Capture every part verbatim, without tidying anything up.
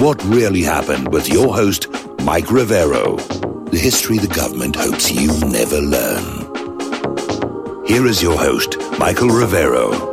What really happened with your host, Mike Rivero. The history the government hopes you never learn. Here is your host, Michael Rivero.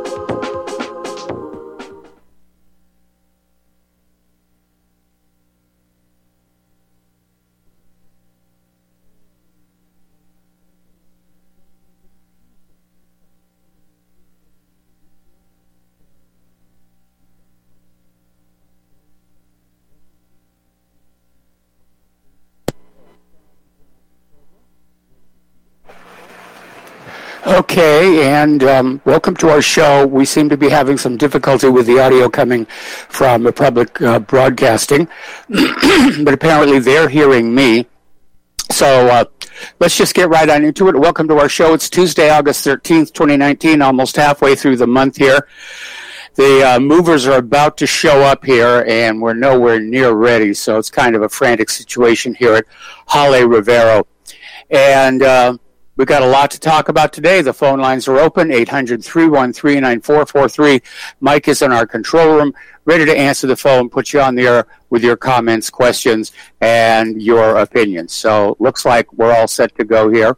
Okay, and um, welcome to our show. We seem to be having some difficulty with the audio coming from Republic uh, Broadcasting, but apparently they're hearing me. So uh, let's just get right on into it. Welcome to our show. It's Tuesday, August thirteenth, twenty nineteen, almost halfway through the month here. The uh, movers are about to show up here, and we're nowhere near ready, so it's kind of a frantic situation here at Halle Rivero. And Uh, We've got a lot to talk about today. The phone lines are open, eight hundred, three one three, nine four four three. Mike is in our control room, ready to answer the phone, put you on the air with your comments, questions, and your opinions. So looks like we're all set to go here.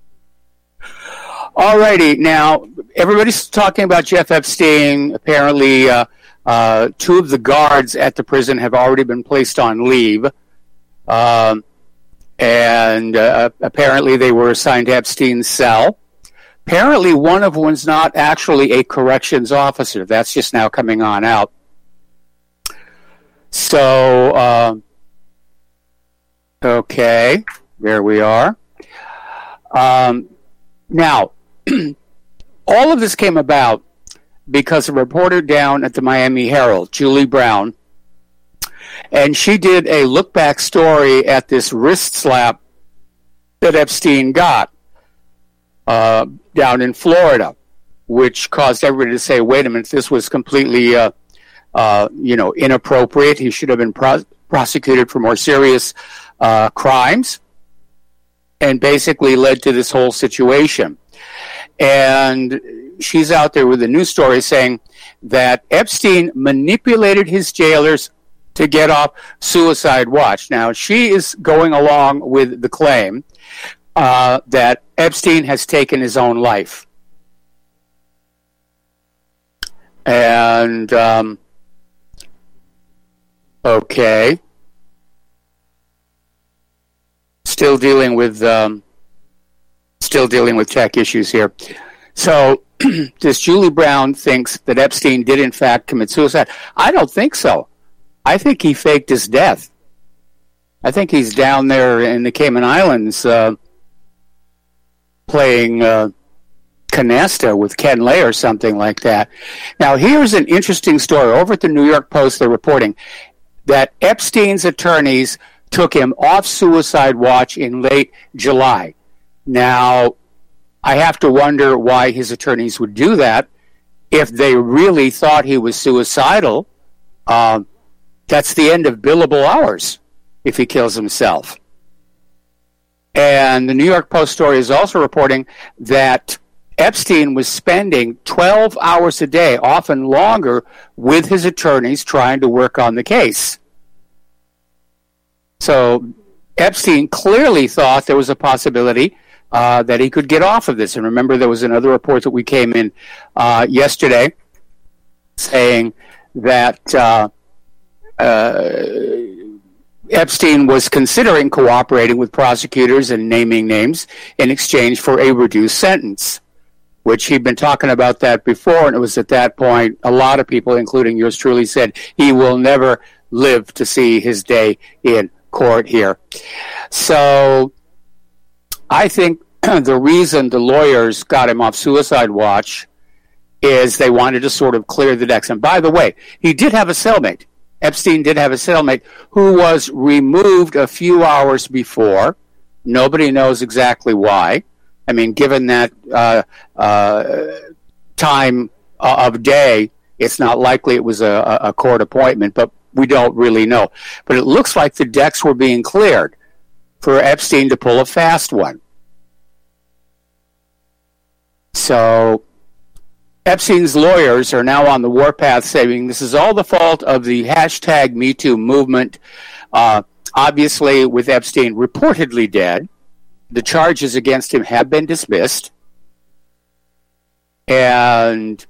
All righty. Now, everybody's talking about Jeff Epstein. Apparently, uh, uh, two of the guards at the prison have already been placed on leave. Um, And uh, apparently they were assigned to Epstein's cell. Apparently one of them's not actually a corrections officer. That's just now coming on out. So, uh, okay, there we are. Um, now, all of this came about because a reporter down at the Miami Herald, Julie Brown, and she did a look-back story at this wrist slap that Epstein got uh, down in Florida, which caused everybody to say, wait a minute, this was completely, uh, uh, you know, inappropriate. He should have been pro- prosecuted for more serious uh, crimes, and basically led to this whole situation. And she's out there with a news story saying that Epstein manipulated his jailers to get off suicide watch. Now, she is going along with the claim uh, that Epstein has taken his own life. And, um, okay. Still dealing with, um, still dealing with tech issues here. So, this Julie Brown thinks that Epstein did in fact commit suicide. I don't think so. I think he faked his death. I think he's down there in the Cayman Islands uh, playing uh, canasta with Ken Lay or something like that. Now, here's an interesting story. Over at the New York Post, they're reporting that Epstein's attorneys took him off suicide watch in late July. Now, I have to wonder why his attorneys would do that. If they really thought he was suicidal, um, that's the end of billable hours if he kills himself. And the New York Post story is also reporting that Epstein was spending twelve hours a day, often longer, with his attorneys trying to work on the case. So Epstein clearly thought there was a possibility uh, that he could get off of this. And remember, there was another report that we came in uh, yesterday saying that Uh, Uh, Epstein was considering cooperating with prosecutors and naming names in exchange for a reduced sentence, which he'd been talking about that before, and it was at that point a lot of people, including yours truly, said he will never live to see his day in court here. So I think the reason the lawyers got him off suicide watch is they wanted to sort of clear the decks. And by the way, he did have a cellmate. Epstein did have a cellmate who was removed a few hours before. Nobody knows exactly why. I mean, given that uh, uh, time of day, it's not likely it was a, a court appointment, but we don't really know. But it looks like the decks were being cleared for Epstein to pull a fast one. So Epstein's lawyers are now on the warpath saying this is all the fault of the hashtag Me Too movement. Uh, obviously, with Epstein reportedly dead, the charges against him have been dismissed. And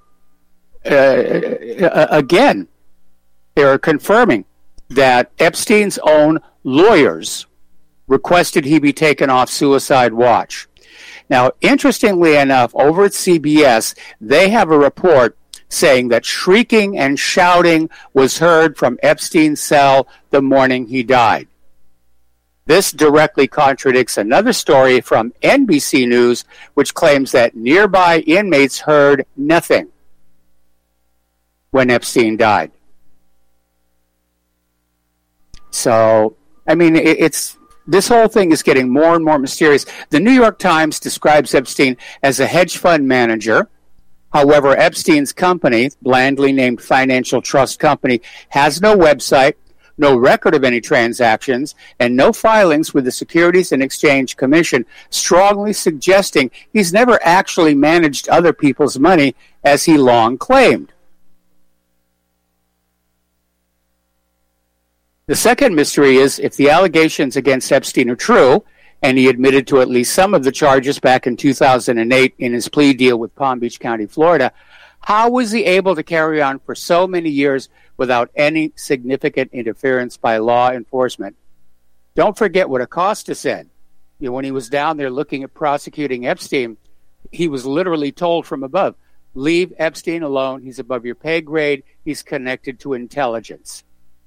uh, again, they're confirming that Epstein's own lawyers requested he be taken off suicide watch. Now, interestingly enough, over at C B S, they have a report saying that shrieking and shouting was heard from Epstein's cell the morning he died. This directly contradicts another story from N B C News, which claims that nearby inmates heard nothing when Epstein died. So, I mean, it, it's... This whole thing is getting more and more mysterious. The New York Times describes Epstein as a hedge fund manager. However, Epstein's company, blandly named Financial Trust Company, has no website, no record of any transactions, and no filings with the Securities and Exchange Commission, strongly suggesting he's never actually managed other people's money, as he long claimed. The second mystery is if the allegations against Epstein are true, and he admitted to at least some of the charges back in two thousand eight in his plea deal with Palm Beach County, Florida, how was he able to carry on for so many years without any significant interference by law enforcement? Don't forget what Acosta said. You know, when he was down there looking at prosecuting Epstein, he was literally told from above, leave Epstein alone. He's above your pay grade. He's connected to intelligence.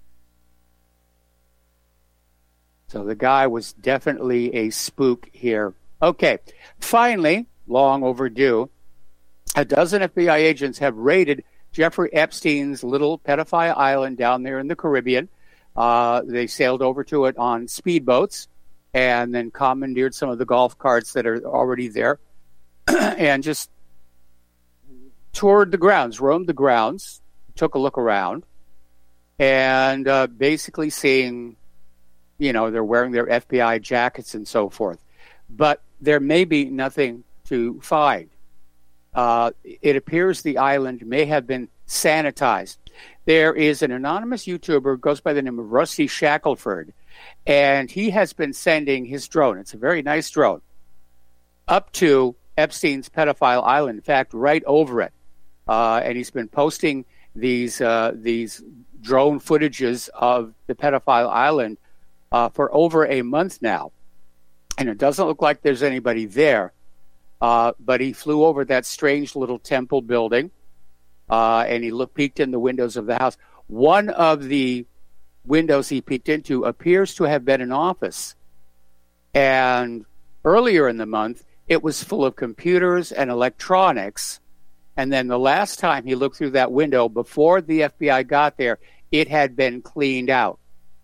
So the guy was definitely a spook here. Okay, finally, long overdue, a dozen F B I agents have raided Jeffrey Epstein's little pedophile island down there in the Caribbean. Uh, they sailed over to it on speedboats and then commandeered some of the golf carts that are already there and just toured the grounds, roamed the grounds, took a look around, and uh, basically seeing... You know, they're wearing their F B I jackets and so forth. But there may be nothing to find. Uh, it appears the island may have been sanitized. There is an anonymous YouTuber who goes by the name of Rusty Shackelford, and he has been sending his drone, it's a very nice drone, up to Epstein's pedophile island, in fact, right over it. Uh, and he's been posting these uh, these drone footages of the pedophile island Uh, for over a month now. And it doesn't look like there's anybody there. Uh, but he flew over that strange little temple building, uh, and he looked, peeked in the windows of the house. One of the windows he peeked into appears to have been an office. And earlier in the month, it was full of computers and electronics. And then the last time he looked through that window, before the F B I got there, it had been cleaned out.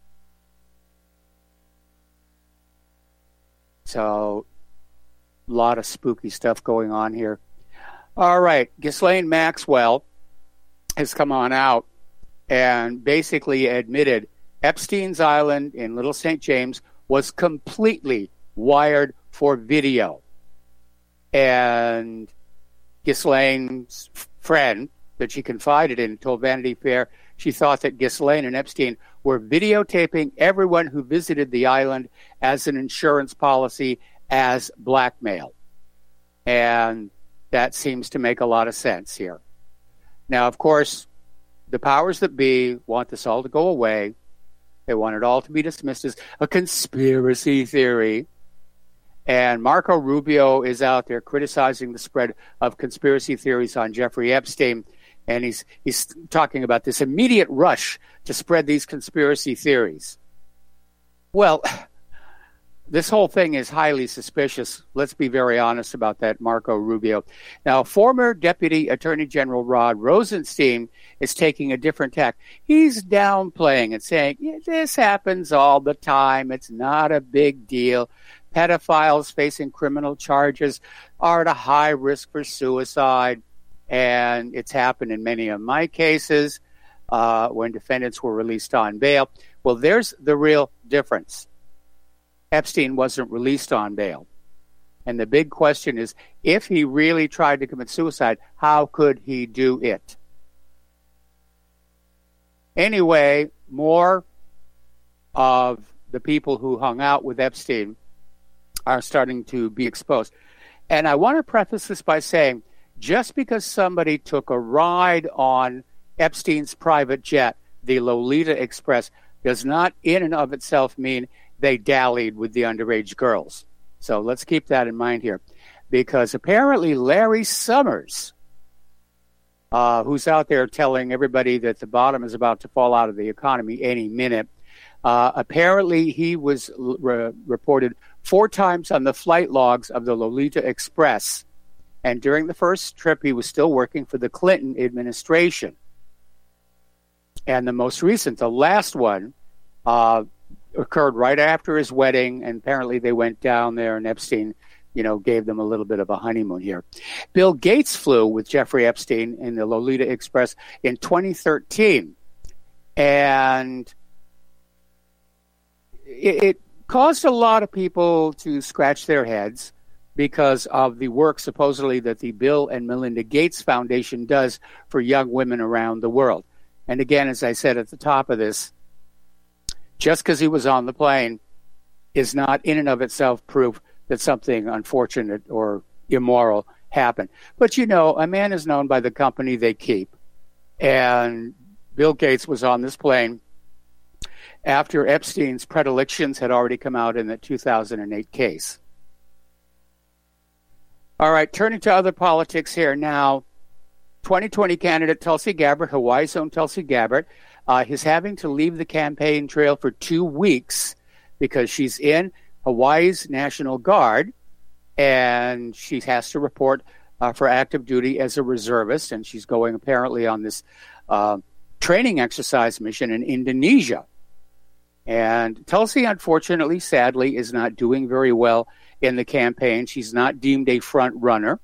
So, a lot of spooky stuff going on here. All right, Ghislaine Maxwell has come on out and basically admitted Epstein's Island in Little Saint James was completely wired for video. And Ghislaine's friend that she confided in told Vanity Fair she thought that Ghislaine and Epstein were videotaping everyone who visited the island as an insurance policy, as blackmail. And that seems to make a lot of sense here. Now, of course, the powers that be want this all to go away. They want it all to be dismissed as a conspiracy theory. And Marco Rubio is out there criticizing the spread of conspiracy theories on Jeffrey Epstein. And he's he's talking about this immediate rush to spread these conspiracy theories. Well, this whole thing is highly suspicious. Let's be very honest about that, Marco Rubio. Now, former Deputy Attorney General Rod Rosenstein is taking a different tack. He's downplaying and saying, yeah, this happens all the time. It's not a big deal. Pedophiles facing criminal charges are at a high risk for suicide. And it's happened in many of my cases uh, when defendants were released on bail. Well, there's the real difference. Epstein wasn't released on bail. And the big question is, if he really tried to commit suicide, how could he do it? Anyway, more of the people who hung out with Epstein are starting to be exposed. And I want to preface this by saying, just because somebody took a ride on Epstein's private jet, the Lolita Express, does not in and of itself mean they dallied with the underage girls. So let's keep that in mind here. Because apparently Larry Summers, uh, who's out there telling everybody that the bottom is about to fall out of the economy any minute, uh, apparently he was re- reported four times on the flight logs of the Lolita Express. And during the first trip, he was still working for the Clinton administration. And the most recent, the last one, uh, occurred right after his wedding, and apparently they went down there, and Epstein, you know, gave them a little bit of a honeymoon here. Bill Gates flew with Jeffrey Epstein in the Lolita Express in twenty thirteen, and it, it caused a lot of people to scratch their heads because of the work supposedly that the Bill and Melinda Gates Foundation does for young women around the world. And again, as I said at the top of this, just because he was on the plane is not in and of itself proof that something unfortunate or immoral happened. But, you know, a man is known by the company they keep. And Bill Gates was on this plane after Epstein's predilections had already come out in the two thousand eight case. All right, turning to other politics here now. twenty twenty candidate Tulsi Gabbard, Hawaii's own Tulsi Gabbard, uh, is having to leave the campaign trail for two weeks because she's in Hawaii's National Guard, and she has to report uh, for active duty as a reservist, and she's going apparently on this uh, training exercise mission in Indonesia. And Tulsi, unfortunately, sadly, is not doing very well in the campaign. She's not deemed a front runner.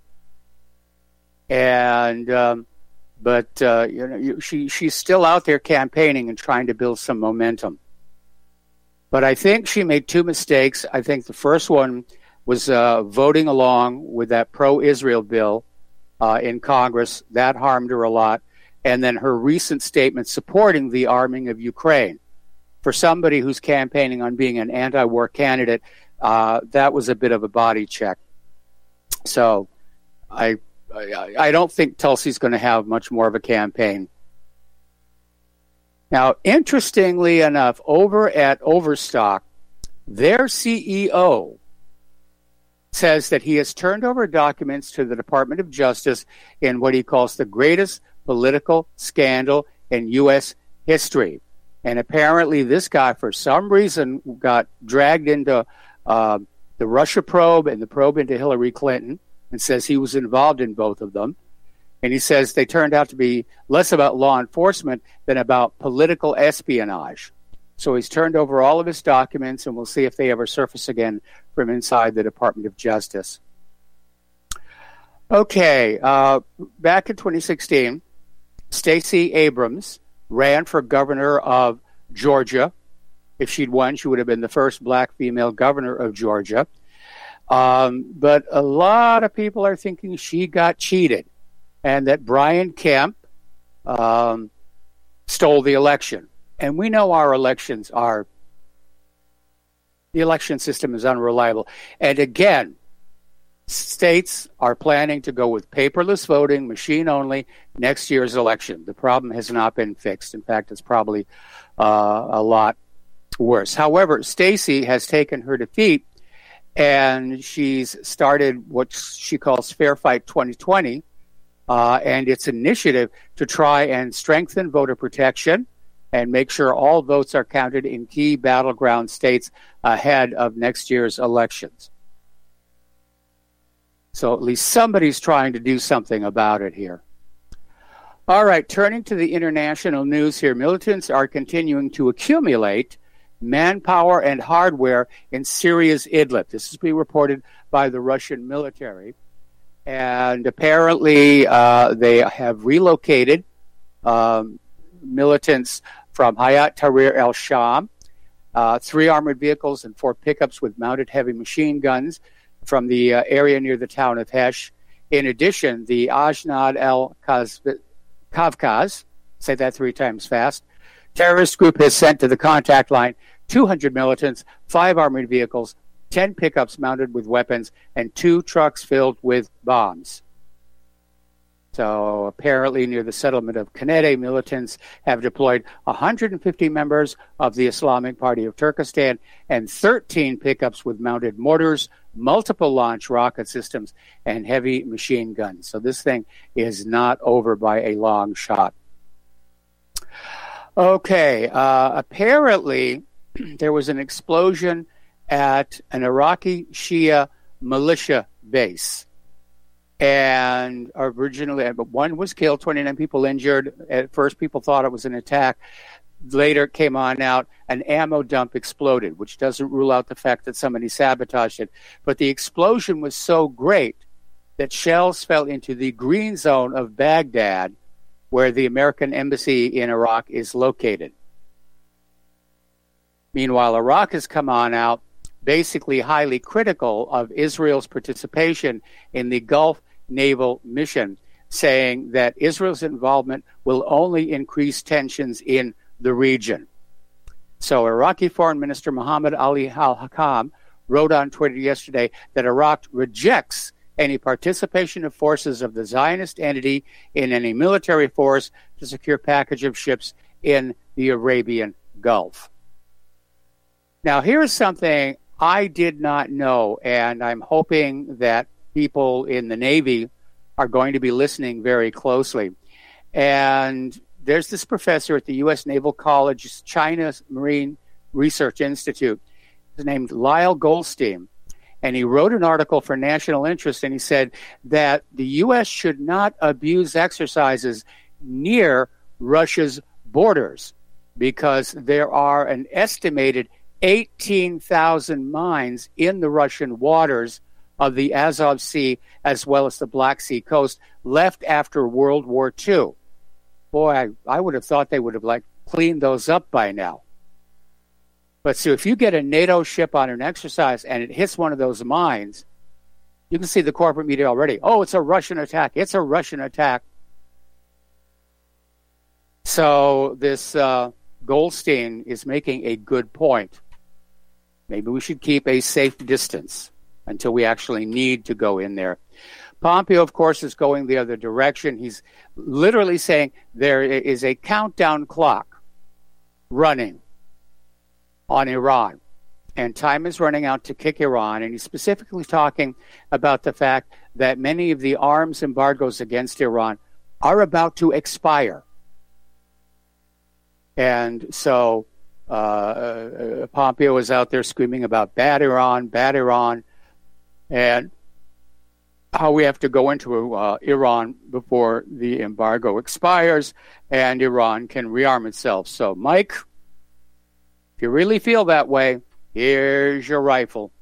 And um, but uh, you know, she she's still out there campaigning and trying to build some momentum. But I think she made two mistakes. I think the first one was uh, voting along with that pro-Israel bill uh, in Congress. That harmed her a lot. And then her recent statement supporting the arming of Ukraine. For somebody who's campaigning on being an anti-war candidate, uh, that was a bit of a body check. So I. I don't think Tulsi's going to have much more of a campaign. Now, interestingly enough, over at Overstock, their C E O says that he has turned over documents to the Department of Justice in what he calls the greatest political scandal in U S history. And apparently this guy, for some reason, got dragged into uh, the Russia probe and the probe into Hillary Clinton, and says he was involved in both of them. And he says they turned out to be less about law enforcement than about political espionage. So he's turned over all of his documents, and we'll see if they ever surface again from inside the Department of Justice. Okay, uh, back in twenty sixteen, Stacey Abrams ran for governor of Georgia. If she'd won, she would have been the first black female governor of Georgia. Um, but a lot of people are thinking she got cheated and that Brian Kemp um, stole the election. And we know our elections are, the election system is unreliable. And again, states are planning to go with paperless voting, machine only, next year's election. The problem has not been fixed. In fact, it's probably uh, a lot worse. However, Stacey has taken her defeat, and she's started what she calls Fair Fight twenty twenty, uh, and its initiative to try and strengthen voter protection and make sure all votes are counted in key battleground states ahead of next year's elections. So at least somebody's trying to do something about it here. All right, turning to the international news here, militants are continuing to accumulate manpower and hardware in Syria's Idlib. This is being reported by the Russian military. And apparently uh, they have relocated um, militants from Hayat Tahrir al-Sham, uh, three armored vehicles and four pickups with mounted heavy machine guns from the uh, area near the town of Hesh. In addition, the Ajnad al-Kavkaz, say that three times fast, terrorist group has sent to the contact line two hundred militants, five armored vehicles, ten pickups mounted with weapons, and two trucks filled with bombs. So apparently near the settlement of Kanede, militants have deployed one hundred fifty members of the Islamic Party of Turkestan and thirteen pickups with mounted mortars, multiple launch rocket systems, and heavy machine guns. So this thing is not over by a long shot. Okay, uh, apparently there was an explosion at an Iraqi Shia militia base. And originally, one was killed, twenty-nine people injured. At first, people thought it was an attack. Later, it came on out, an ammo dump exploded, which doesn't rule out the fact that somebody sabotaged it. But the explosion was so great that shells fell into the green zone of Baghdad, where the American embassy in Iraq is located. Meanwhile, Iraq has come on out, basically highly critical of Israel's participation in the Gulf Naval Mission, saying that Israel's involvement will only increase tensions in the region. So Iraqi Foreign Minister Mohammed Ali al-Hakam wrote on Twitter yesterday that Iraq rejects any participation of forces of the Zionist entity in any military force to secure package of ships in the Arabian Gulf. Now, here's something I did not know, and I'm hoping that people in the Navy are going to be listening very closely. And there's this professor at the U S Naval College's China Marine Research Institute. He's named Lyle Goldstein. And he wrote an article for National Interest, and he said that the U S should not abuse exercises near Russia's borders because there are an estimated eighteen thousand mines in the Russian waters of the Azov Sea as well as the Black Sea coast left after World War Two. Boy, I, I would have thought they would have like cleaned those up by now. But so if you get a NATO ship on an exercise and it hits one of those mines, you can see the corporate media already. Oh, it's a Russian attack. It's a Russian attack. So this uh, Goldstein is making a good point. Maybe we should keep a safe distance until we actually need to go in there. Pompeo, of course, is going the other direction. He's literally saying there is a countdown clock running on Iran, and time is running out to kick Iran. And he's specifically talking about the fact that many of the arms embargoes against Iran are about to expire. And so uh, uh, Pompeo is out there screaming about bad Iran, bad Iran, and how we have to go into uh, Iran before the embargo expires and Iran can rearm itself. So, Mike, if you really feel that way, here's your rifle.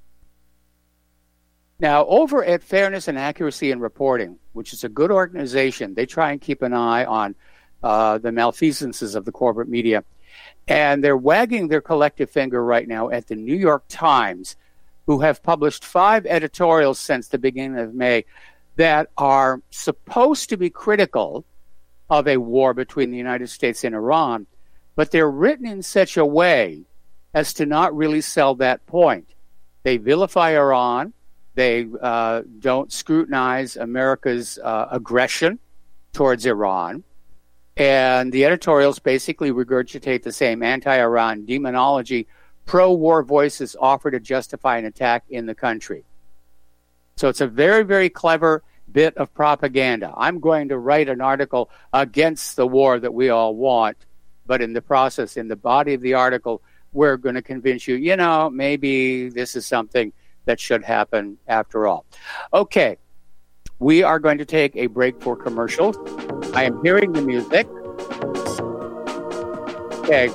Now, over at Fairness and Accuracy in Reporting, which is a good organization, they try and keep an eye on uh, the malfeasances of the corporate media. And they're wagging their collective finger right now at the New York Times, who have published five editorials since the beginning of May that are supposed to be critical of a war between the United States and Iran, but they're written in such a way as to not really sell that point. They vilify Iran. They uh, don't scrutinize America's uh, aggression towards Iran. And the editorials basically regurgitate the same anti-Iran demonology pro-war voices offer to justify an attack in the country. So it's a very, very clever bit of propaganda. I'm going to write an article against the war that we all want, but in the process, in the body of the article, we're going to convince you, you know, maybe this is something that should happen after all. Okay, we are going to take a break for commercials. I am hearing the music. Okay.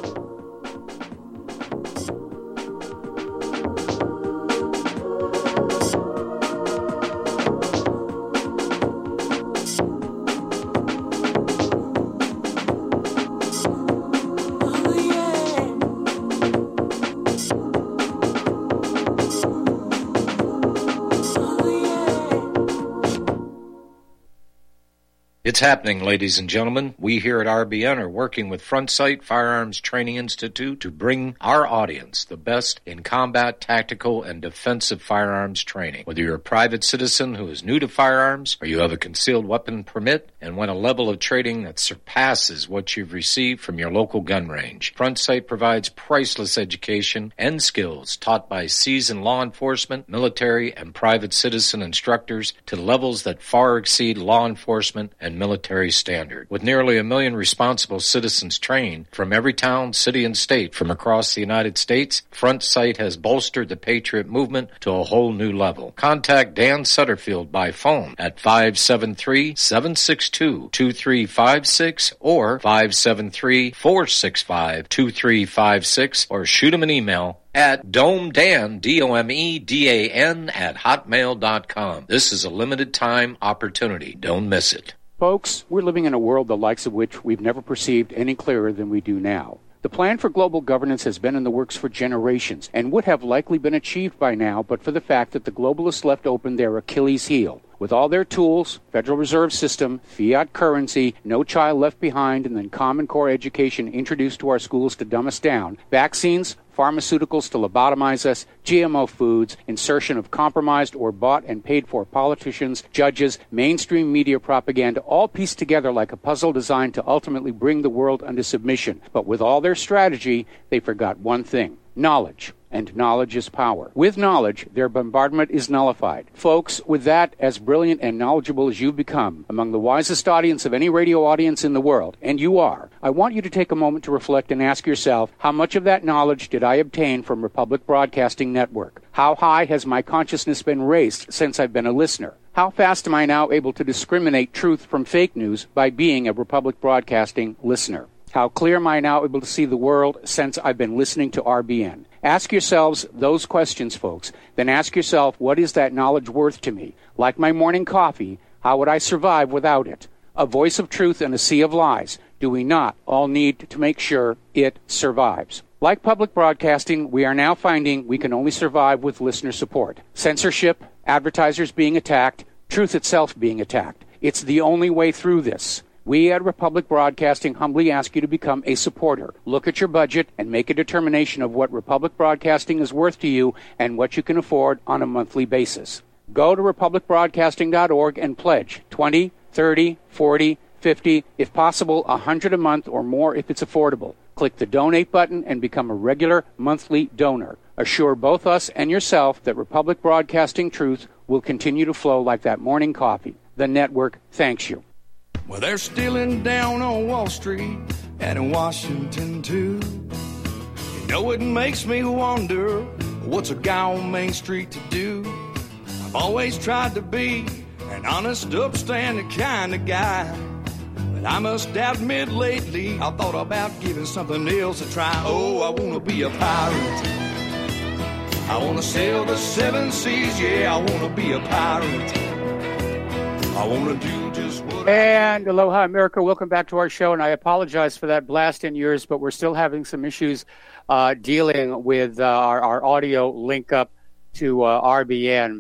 It's happening, ladies and gentlemen. We here at R B N are working with Front Sight Firearms Training Institute to bring our audience the best in combat, tactical, and defensive firearms training. Whether you're a private citizen who is new to firearms or you have a concealed weapon permit and want a level of training that surpasses what you've received from your local gun range, Front Sight provides priceless education and skills taught by seasoned law enforcement, military, and private citizen instructors to levels that far exceed law enforcement and military standard. With nearly a million responsible citizens trained from every town, city, and state from across the United States, Front Sight has bolstered the Patriot movement to a whole new level. Contact Dan Sutterfield by phone at five seven three, seven six two, two three five six or five seven three, four six five, two three five six or shoot him an email at domedan, D O M E D A N, at hotmail dot com. This is a limited time opportunity. Don't miss it. Folks, we're living in a world the likes of which we've never perceived any clearer than we do now. The plan for global governance has been in the works for generations and would have likely been achieved by now but for the fact that the globalists left open their Achilles heel. With all their tools, Federal Reserve System, fiat currency, no child left behind, and then Common Core education introduced to our schools to dumb us down, vaccines, pharmaceuticals to lobotomize us, G M O foods, insertion of compromised or bought and paid for politicians, judges, mainstream media propaganda, all pieced together like a puzzle designed to ultimately bring the world under submission. But with all their strategy, they forgot one thing: knowledge. And knowledge is power. With knowledge, their bombardment is nullified. Folks, with that, as brilliant and knowledgeable as you've become, among the wisest audience of any radio audience in the world, and you are, I want you to take a moment to reflect and ask yourself, how much of that knowledge did I obtain from Republic Broadcasting Network? How high has my consciousness been raised since I've been a listener? How fast am I now able to discriminate truth from fake news by being a Republic Broadcasting listener? How clear am I now able to see the world since I've been listening to R B N? Ask yourselves those questions, folks. Then ask yourself, what is that knowledge worth to me? Like my morning coffee, how would I survive without it? A voice of truth in a sea of lies. Do we not all need to make sure it survives? Like public broadcasting, we are now finding we can only survive with listener support. Censorship, advertisers being attacked, truth itself being attacked. It's the only way through this. We at Republic Broadcasting humbly ask you to become a supporter. Look at your budget and make a determination of what Republic Broadcasting is worth to you and what you can afford on a monthly basis. Go to republic broadcasting dot org and pledge twenty, thirty, forty, fifty, if possible one hundred a month or more if it's affordable. Click the donate button and become a regular monthly donor. Assure both us and yourself that Republic Broadcasting truth will continue to flow like that morning coffee. The network thanks you. Well, they're stealing down on Wall Street and in Washington, too. You know, it makes me wonder, what's a guy on Main Street to do? I've always tried to be an honest, upstanding kind of guy. But I must admit lately, I thought about giving something else a try. Oh, I want to be a pirate. I want to sail the seven seas, yeah, I want to be a pirate. I want to do just what And aloha, America. Welcome back to our show. And I apologize for that blast in yours, but we're still having some issues uh, dealing with uh, our, our audio link up to uh, R B N.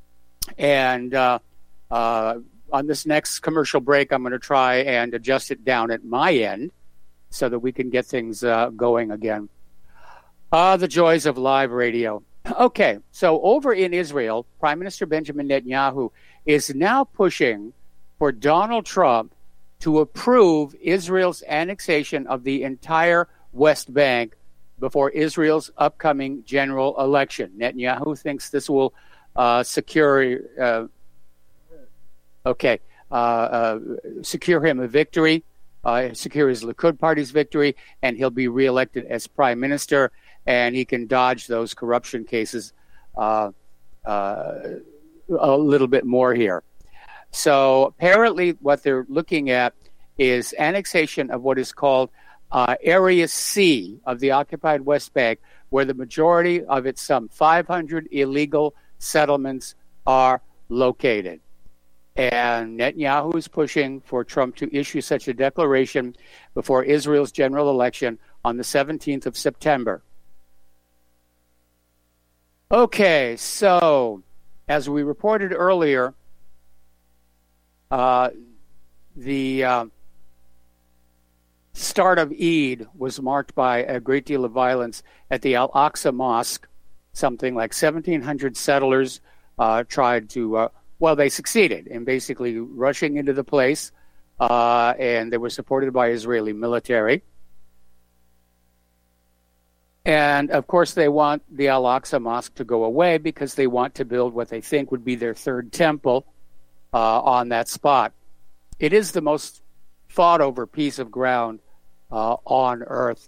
And uh, uh, on this next commercial break, I'm going to try and adjust it down at my end so that we can get things uh, going again. Ah, the joys of live radio. Okay, so over in Israel, Prime Minister Benjamin Netanyahu is now pushing for Donald Trump to approve Israel's annexation of the entire West Bank before Israel's upcoming general election. Netanyahu thinks this will uh, secure, uh, okay, uh, uh, secure him a victory, uh, secure his Likud party's victory, and he'll be reelected as prime minister, and he can dodge those corruption cases uh, uh, a little bit more here. So apparently what they're looking at is annexation of what is called uh, Area C of the occupied West Bank, where the majority of its some five hundred illegal settlements are located. And Netanyahu is pushing for Trump to issue such a declaration before Israel's general election on the seventeenth of September. Okay, so as we reported earlier, uh, the uh, start of Eid was marked by a great deal of violence at the Al-Aqsa Mosque. Something like seventeen hundred settlers uh, tried to, uh, well, they succeeded in basically rushing into the place, uh, and they were supported by Israeli military. And, of course, they want the Al-Aqsa Mosque to go away because they want to build what they think would be their third temple uh, on that spot. It is the most fought-over piece of ground uh, on earth.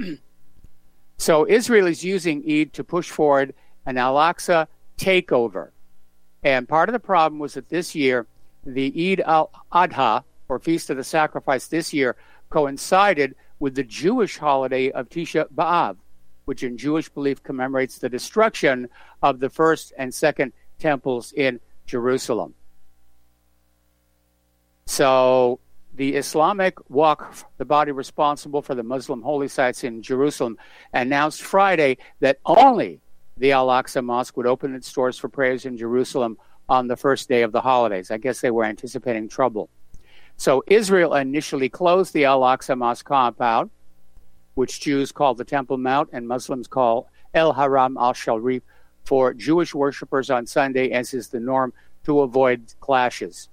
So Israel is using Eid to push forward an Al-Aqsa takeover. And part of the problem was that this year, the Eid al-Adha, or Feast of the Sacrifice this year, coincided with the Jewish holiday of Tisha B'Av, which in Jewish belief commemorates the destruction of the first and second temples in Jerusalem. So the Islamic Waqf, the body responsible for the Muslim holy sites in Jerusalem, announced Friday that only the Al-Aqsa Mosque would open its doors for prayers in Jerusalem on the first day of the holidays. I guess they were anticipating trouble. So Israel initially closed the Al-Aqsa Mosque compound, which Jews call the Temple Mount and Muslims call El Haram al-Sharif, for Jewish worshippers on Sunday, as is the norm, to avoid clashes.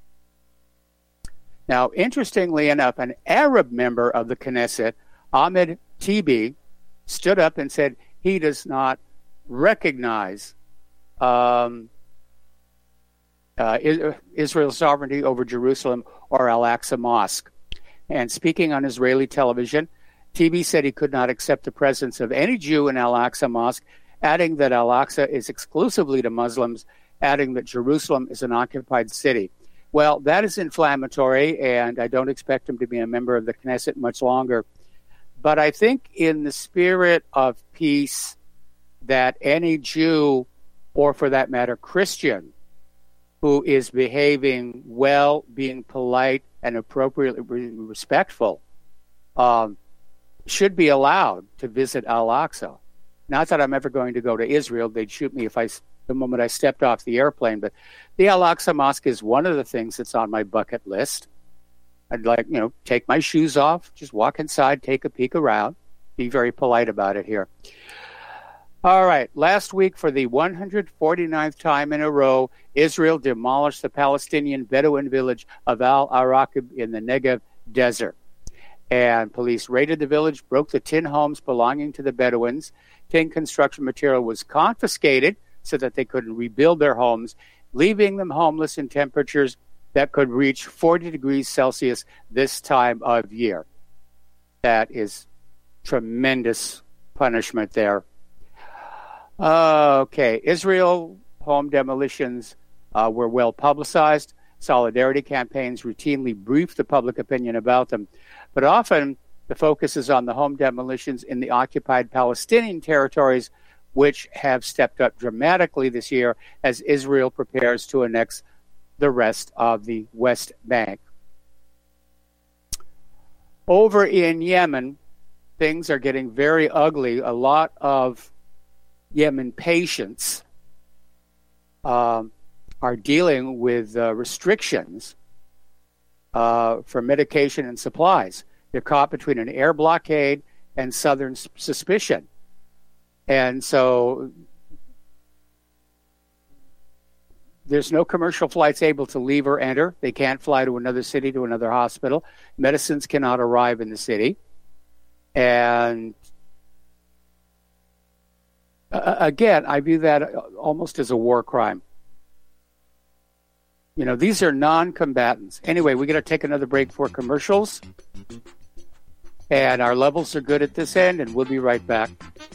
Now, interestingly enough, an Arab member of the Knesset, Ahmed Tibi, stood up and said he does not recognize um, uh, Israel's sovereignty over Jerusalem or Al-Aqsa Mosque. And speaking on Israeli television, Tibi said he could not accept the presence of any Jew in Al-Aqsa Mosque, adding that Al-Aqsa is exclusively to Muslims, adding that Jerusalem is an occupied city. Well, that is inflammatory, and I don't expect him to be a member of the Knesset much longer. But I think in the spirit of peace, that any Jew, or for that matter, Christian, who is behaving well, being polite, and appropriately respectful, um, should be allowed to visit Al-Aqsa. Not that I'm ever going to go to Israel. They'd shoot me if I, the moment I stepped off the airplane. But the Al-Aqsa Mosque is one of the things that's on my bucket list. I'd like, you know, take my shoes off, just walk inside, take a peek around, be very polite about it here. All right. Last week, for the one hundred forty-ninth time in a row, Israel demolished the Palestinian Bedouin village of Al-Araqib in the Negev desert. And police raided the village, broke the tin homes belonging to the Bedouins. Tin construction material was confiscated so that they couldn't rebuild their homes, leaving them homeless in temperatures that could reach forty degrees Celsius this time of year. That is tremendous punishment there. Okay, Israel home demolitions uh, were well publicized. Solidarity campaigns routinely brief the public opinion about them. But often the focus is on the home demolitions in the occupied Palestinian territories, which have stepped up dramatically this year as Israel prepares to annex the rest of the West Bank. Over in Yemen, things are getting very ugly. A lot of Yemen patients um, are dealing with uh, restrictions uh, for medication and supplies. They're caught between an air blockade and southern suspicion. And so there's no commercial flights able to leave or enter. They can't fly to another city, to another hospital. Medicines cannot arrive in the city. And uh, again, I view that almost as a war crime. You know, these are non-combatants. Anyway, we're going to take another break for commercials. And our levels are good at this end, and we'll be right back.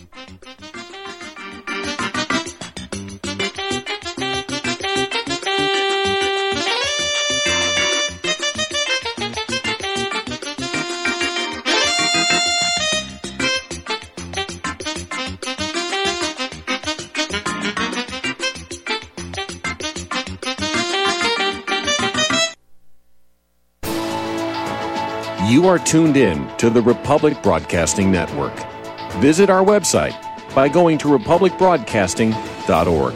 You are tuned in to the Republic Broadcasting Network. Visit our website by going to republic broadcasting dot org.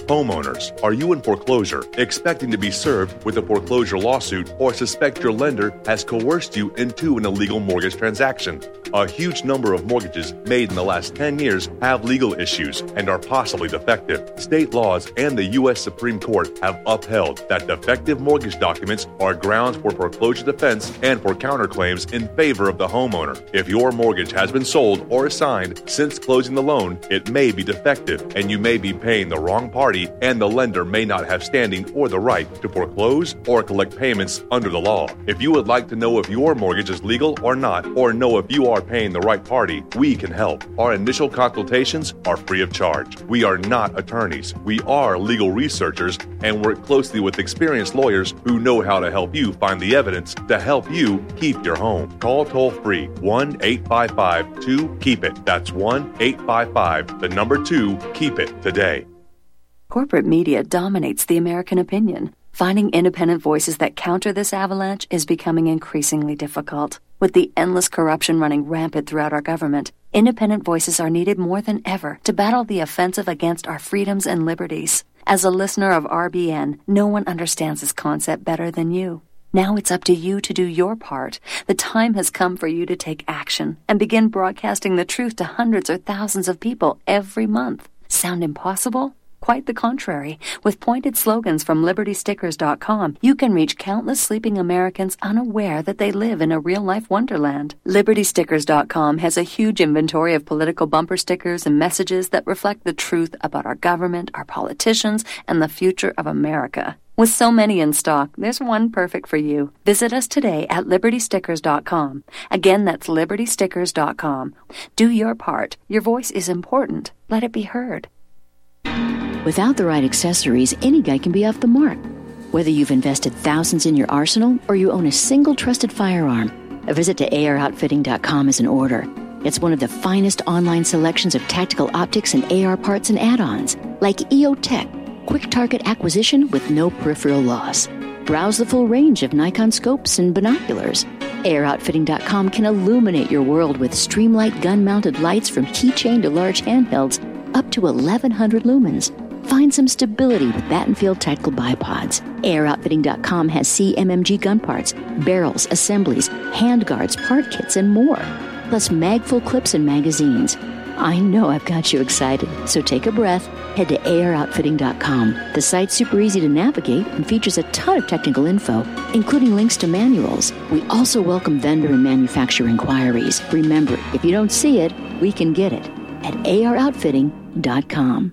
Homeowners, are you in foreclosure, expecting to be served with a foreclosure lawsuit, or suspect your lender has coerced you into an illegal mortgage transaction? A huge number of mortgages made in the last ten years have legal issues and are possibly defective. State laws and the U S Supreme Court have upheld that defective mortgage documents are grounds for foreclosure defense and for counterclaims in favor of the homeowner. If your mortgage has been sold or assigned since closing the loan, it may be defective and you may be paying the wrong party, and the lender may not have standing or the right to foreclose or collect payments under the law. If you would like to know if your mortgage is legal or not, or know if you are paying the right party, we can help. Our initial consultations are free of charge. We are not attorneys. We are legal researchers and work closely with experienced lawyers who know how to help you find the evidence to help you keep your home. Call toll-free one eight five five two keep it. That's one eight five five, the number two, keep it today. Corporate media dominates the American opinion. Finding independent voices that counter this avalanche is becoming increasingly difficult. With the endless corruption running rampant throughout our government, independent voices are needed more than ever to battle the offensive against our freedoms and liberties. As a listener of R B N, no one understands this concept better than you. Now it's up to you to do your part. The time has come for you to take action and begin broadcasting the truth to hundreds or thousands of people every month. Sound impossible? Quite the contrary. With pointed slogans from Liberty Stickers dot com, you can reach countless sleeping Americans unaware that they live in a real-life wonderland. Liberty Stickers dot com has a huge inventory of political bumper stickers and messages that reflect the truth about our government, our politicians, and the future of America. With so many in stock, there's one perfect for you. Visit us today at Liberty Stickers dot com. Again, that's Liberty Stickers dot com. Do your part. Your voice is important. Let it be heard. Without the right accessories, any guy can be off the mark. Whether you've invested thousands in your arsenal or you own a single trusted firearm, a visit to A R outfitting dot com is in order. It's one of the finest online selections of tactical optics and A R parts and add-ons, like E O Tech, quick target acquisition with no peripheral loss. Browse the full range of Nikon scopes and binoculars. A R outfitting dot com can illuminate your world with Streamlight gun-mounted lights from keychain to large handhelds up to eleven hundred lumens. Find some stability with Battenfield Tactical Bipods. A R outfitting dot com has C M M G gun parts, barrels, assemblies, handguards, part kits, and more. Plus mag-full clips and magazines. I know I've got you excited, so take a breath. Head to A R outfitting dot com. The site's super easy to navigate and features a ton of technical info, including links to manuals. We also welcome vendor and manufacturer inquiries. Remember, if you don't see it, we can get it at A R outfitting dot com.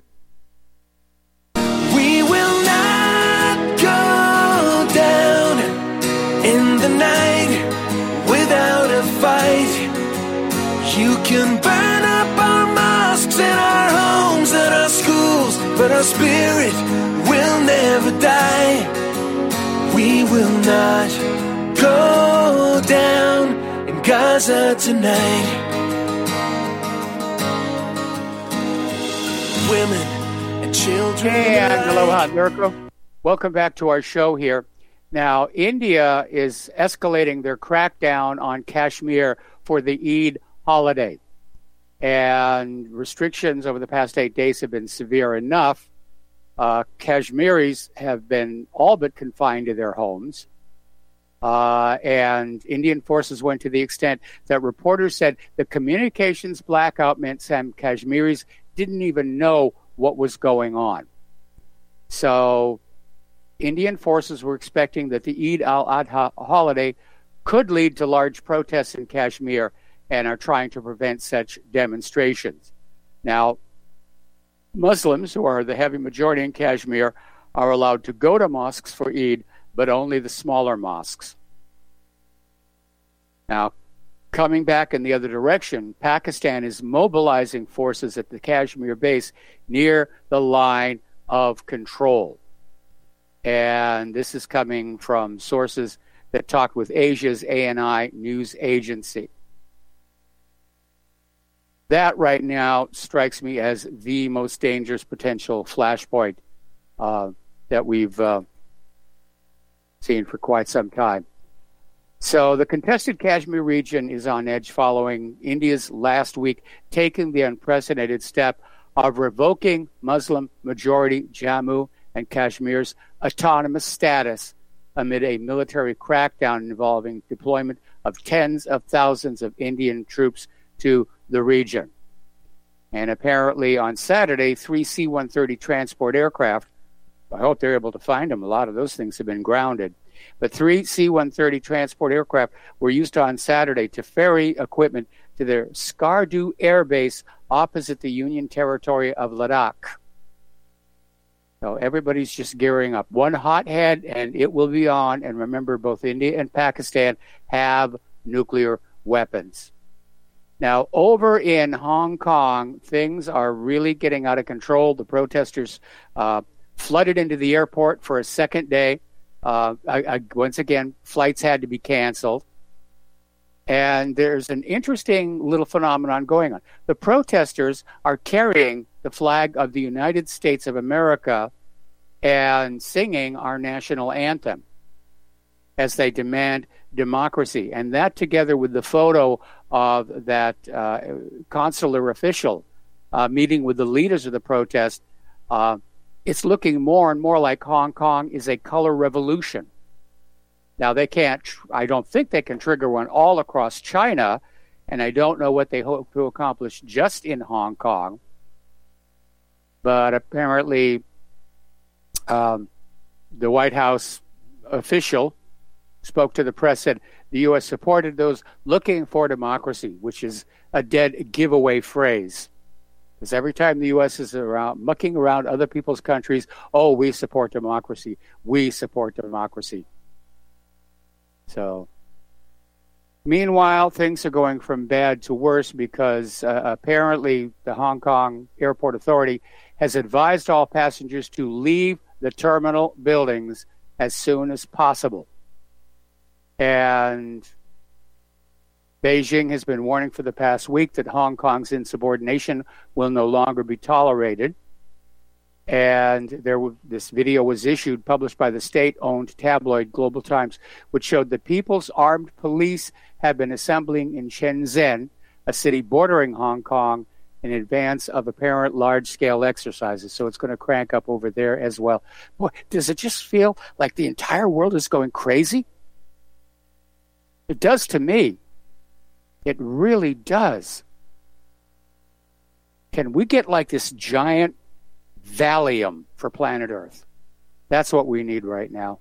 We will not go down in the night without a fight. You can burn up our mosques and our homes and our schools, but our spirit will never die. We will not go down in Gaza tonight. Women and children. And aloha, Mirko. Welcome back to our show here. Now, India is escalating their crackdown on Kashmir for the Eid holiday. And restrictions over the past eight days have been severe enough. Uh, Kashmiris have been all but confined to their homes. Uh, and Indian forces went to the extent that reporters said the communications blackout meant some Kashmiris didn't even know what was going on. So Indian forces were expecting that the Eid al-Adha holiday could lead to large protests in Kashmir and are trying to prevent such demonstrations. Now, Muslims, who are the heavy majority in Kashmir, are allowed to go to mosques for Eid, but only the smaller mosques. Now, coming back in the other direction, Pakistan is mobilizing forces at the Kashmir base near the line of control. And this is coming from sources that talked with Asia's A N I news agency. That right now strikes me as the most dangerous potential flashpoint uh, that we've uh, seen for quite some time. So the contested Kashmir region is on edge following India's last week taking the unprecedented step of revoking Muslim majority Jammu and Kashmir's autonomous status amid a military crackdown involving deployment of tens of thousands of Indian troops to the region. And apparently on Saturday, three C one thirty transport aircraft, I hope they're able to find them. A lot of those things have been grounded. But three C one thirty transport aircraft were used on Saturday to ferry equipment to their Skardu air base opposite the Union territory of Ladakh. So everybody's just gearing up. One hothead, and it will be on. And remember, both India and Pakistan have nuclear weapons. Now, over in Hong Kong, things are really getting out of control. The protesters uh, flooded into the airport for a second day. Uh, I, I, once again, flights had to be canceled. And there's an interesting little phenomenon going on. The protesters are carrying the flag of the United States of America and singing our national anthem as they demand democracy. And that, together with the photo of that uh, consular official uh, meeting with the leaders of the protest, uh, it's looking more and more like Hong Kong is a color revolution. Now, they can't, I don't think they can trigger one all across China, and I don't know what they hope to accomplish just in Hong Kong. But apparently, um, the White House official spoke to the press, said the U S supported those looking for democracy, which is a dead giveaway phrase. Because every time the U S is around, mucking around other people's countries, oh, we support democracy. We support democracy. So, meanwhile, things are going from bad to worse because uh, apparently the Hong Kong Airport Authority has advised all passengers to leave the terminal buildings as soon as possible. And Beijing has been warning for the past week that Hong Kong's insubordination will no longer be tolerated. And there, this video was issued, published by the state-owned tabloid Global Times, which showed the People's Armed Police have been assembling in Shenzhen, a city bordering Hong Kong, in advance of apparent large-scale exercises. So it's going to crank up over there as well. Boy, does it just feel like the entire world is going crazy? It does to me. It really does. Can we get like this giant Valium for planet Earth? That's what we need right now.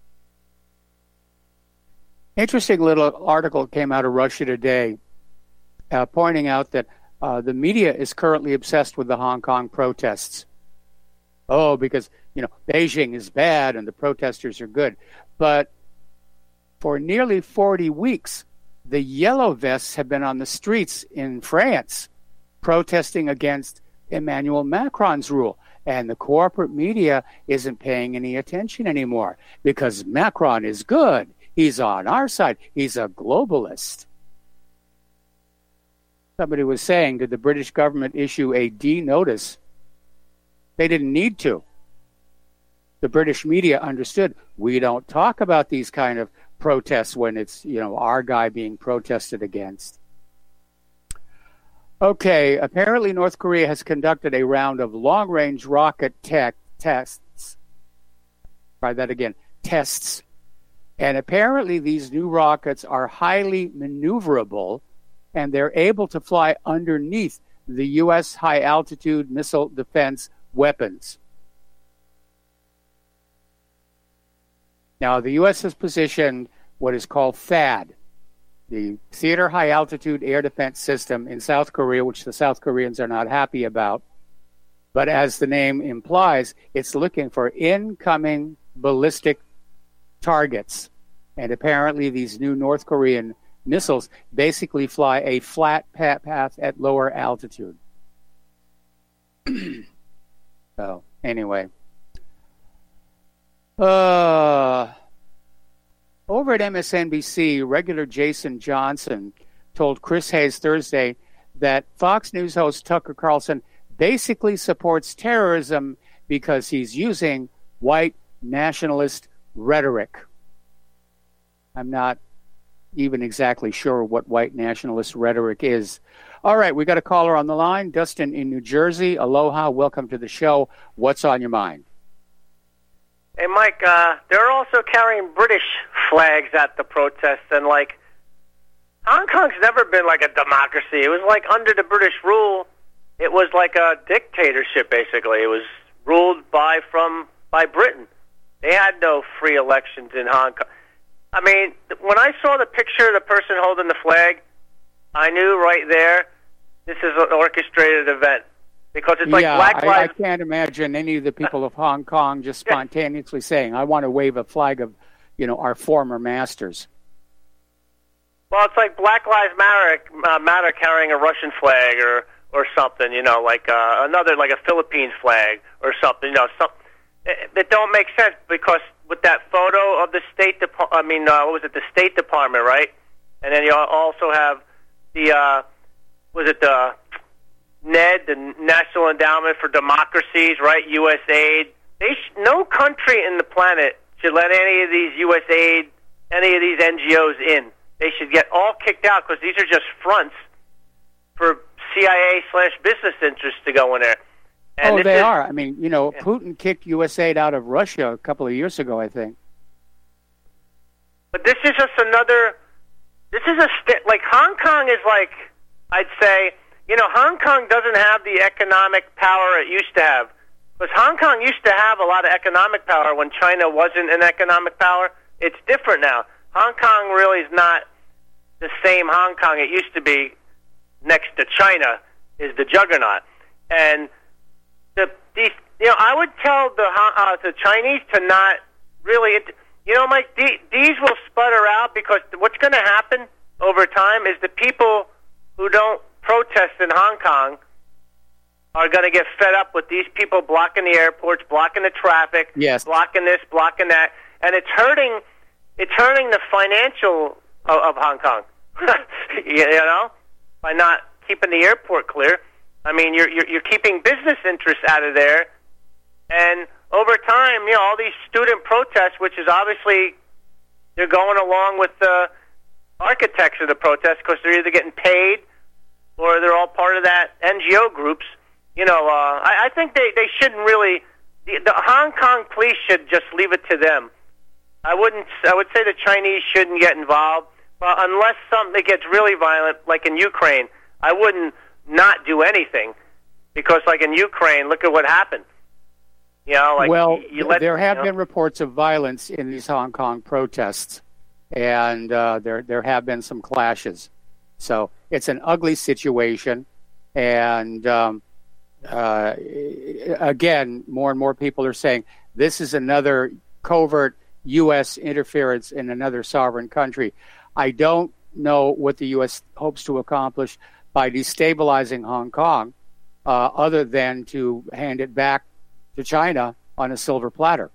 Interesting little article came out of Russia Today uh, pointing out that uh, the media is currently obsessed with the Hong Kong protests. Oh, because, you know, Beijing is bad and the protesters are good. But for nearly forty weeks, the yellow vests have been on the streets in France protesting against Emmanuel Macron's rule. And the corporate media isn't paying any attention anymore because Macron is good. He's on our side. He's a globalist. Somebody was saying, did the British government issue a D notice? They didn't need to. The British media understood we don't talk about these kind of protests when it's, you know, our guy being protested against. Okay, apparently North Korea has conducted a round of long-range rocket tech tests. Try that again. Tests. And apparently these new rockets are highly maneuverable, and they're able to fly underneath the U S high-altitude missile defense weapons. Now, the U S has positioned what is called THAAD, the Theater High Altitude Air Defense System in South Korea, which the South Koreans are not happy about. But as the name implies, it's looking for incoming ballistic targets. And apparently these new North Korean missiles basically fly a flat path at lower altitude. So, anyway. Uh... Over at M S N B C, regular Jason Johnson told Chris Hayes Thursday that Fox News host Tucker Carlson basically supports terrorism because he's using white nationalist rhetoric. I'm not even exactly sure what white nationalist rhetoric is. All right, we got a caller on the line, Dustin in New Jersey. Aloha, welcome to the show. What's on your mind? Hey, Mike, uh, they're also carrying British flags at the protests, and, like, Hong Kong's never been like a democracy. It was like under the British rule, it was like a dictatorship, basically. It was ruled by from by Britain. They had no free elections in Hong Kong. I mean, when I saw the picture of the person holding the flag, I knew right there this is an orchestrated event. Because it's like yeah, Black Lives... I, I can't imagine any of the people of Hong Kong just spontaneously saying, I want to wave a flag of, you know, our former masters. Well, it's like Black Lives Matter, uh, Matter carrying a Russian flag or, or something, you know, like uh, another, like a Philippines flag or something, you know, some, it, it don't make sense because with that photo of the State Department, I mean, uh, what was it, the State Department, right? And then you also have the, uh, was it the... N E D, the National Endowment for Democracies, right? U S A I D. They sh- no country in the planet should let any of these U S A I D, any of these N G Os in. They should get all kicked out because these are just fronts for C I A slash business interests to go in there. And oh, they is, are. I mean, you know, yeah. Putin kicked U S A I D out of Russia a couple of years ago, I think. But this is just another. This is a st- like Hong Kong is like I'd say. You know, Hong Kong doesn't have the economic power it used to have. Because Hong Kong used to have a lot of economic power when China wasn't an economic power. It's different now. Hong Kong really is not the same Hong Kong it used to be. Next to China is the juggernaut. And the these, you know, I would tell the uh, the Chinese to not really, you know, Mike, these will sputter out because what's going to happen over time is the people who don't protest in Hong Kong are going to get fed up with these people blocking the airports, blocking the traffic, yes. blocking this, blocking that, and it's hurting. It's hurting the financial of, of Hong Kong. you know, by not keeping the airport clear. I mean, you're, you're you're keeping business interests out of there, and over time, you know, all these student protests, which is obviously they're going along with the architects of the protests because they're either getting paid or they're all part of that N G O groups. You know, uh, I, I think they, they shouldn't really... The, the Hong Kong police should just leave it to them. I wouldn't... I would say the Chinese shouldn't get involved, but unless something gets really violent, like in Ukraine, I wouldn't not do anything. Because, like in Ukraine, look at what happened. You know, like... Well, you let, there have you know, been reports of violence in these Hong Kong protests, and uh, there there have been some clashes. So it's an ugly situation, and um, uh, again, more and more people are saying this is another covert U S interference in another sovereign country. I don't know what the U S hopes to accomplish by destabilizing Hong Kong, uh, other than to hand it back to China on a silver platter.